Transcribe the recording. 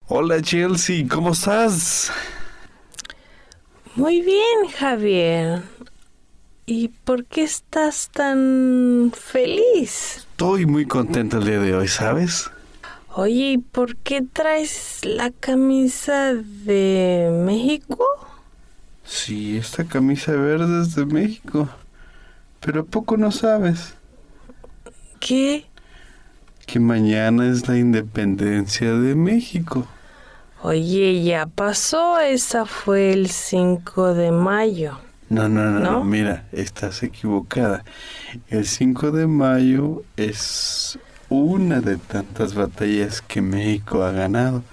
Hola Chelsea, ¿cómo estás? Muy bien, Javier. ¿Y por qué estás tan feliz? Estoy muy contento el día de hoy, ¿sabes? Oye, ¿y por qué traes la camisa de México? Sí, esta camisa verde es de México, pero ¿a poco no sabes ¿Qué? que mañana es la independencia de México? Oye, ya pasó, esa fue el 5 de mayo, No, ¿no? mira, estás equivocada. El 5 de mayo es una de tantas batallas que México ha ganado.